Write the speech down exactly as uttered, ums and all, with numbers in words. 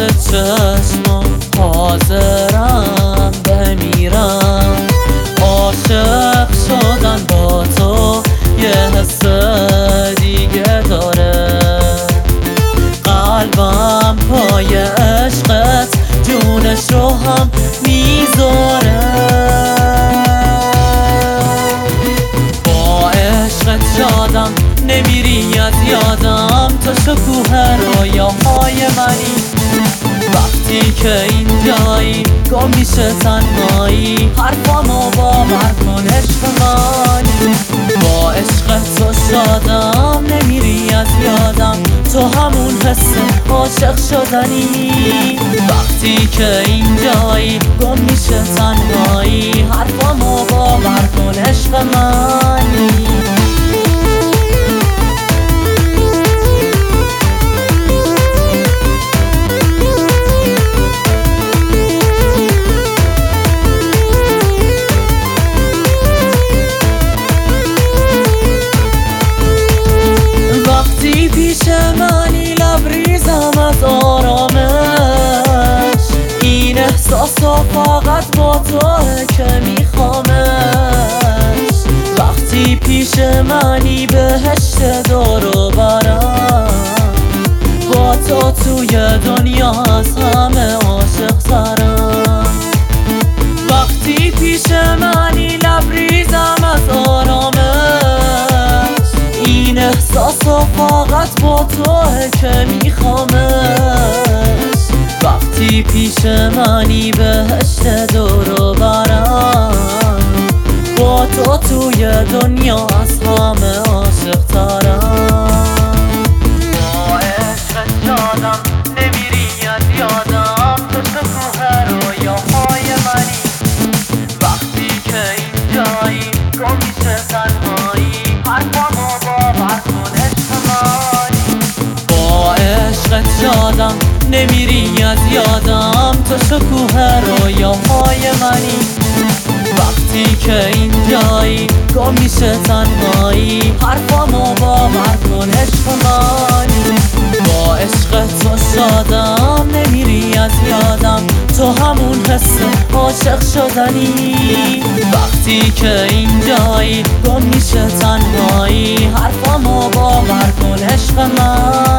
چشم حاضرم بمیرم. عاشق شدن با تو یه حس دیگه داره، قلبم پای عشقت جونش رو هم میذاره. با عشقت شادم نمیری از یادم، تو شکوه رویاهای منی. وقتی که اینجایی گم میشه تنهایی، حرفامو باور کن عشق منی. با عشق تو شادم نمیری از یادم، تو همون حس عاشق شدنی. وقتی که اینجایی گم میشه تنهایی، حرفامو باور کن عشق منی. پیش منی لبریزم از آرامش، این احساس و فقط با توه که میخوامش. وقتی پیش منی بهشت دور و برم، با تو توی دنیا از همه عاشق ترم. وقتی پیش منی لبریزم از آرامش، این احساس و فقط با توه که میخوامش. وقتی پیش منی بهشت دور و برم، با تو توی دنیا از همه عاشق ترم. با عشق شادم نمیری از یادم، تو شکوه رویاهای منی. وقتی که اینجایی گم میشه تنهایی، حرفامو باور کن عشق منی. با عشقت شادم نمیری از یادم، تو شکوه رویاهای منی. وقتی که اینجایی گم میشه تنهایی، حرفامو باور کن عشق منی. با عشق تو شادم نمیری از یادم، تو همون حس عاشق شدنی. وقتی که اینجایی گم میشه تنهایی، حرفامو باور کن عشق من.